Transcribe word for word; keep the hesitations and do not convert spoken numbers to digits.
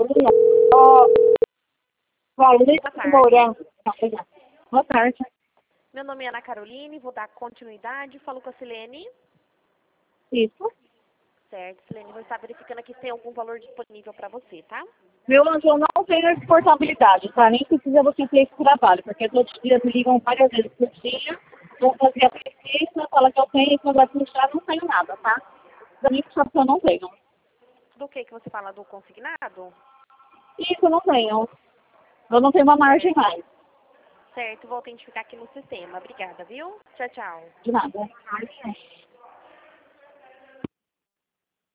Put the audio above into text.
Ó, Valdir Boa tarde. Mourão. Boa tarde. Meu nome é Ana Caroline, vou dar continuidade. Falo com a Silene. Isso. Certo, Silene, vou estar verificando aqui se tem algum valor disponível para você, tá? Meu anjo, eu não tenho exportabilidade, tá? Nem precisa você ter esse trabalho, porque todos os dias me ligam várias vezes por dia, vou fazer a pesquisa, fala que eu tenho, e quando vai puxar, não tenho nada, tá? Da minha que eu não tenho. Do que que você fala? Do consignado? Isso eu não tenho. Eu não tenho uma margem mais. Certo, vou autentificar aqui no sistema. Obrigada, viu? Tchau, tchau. De nada.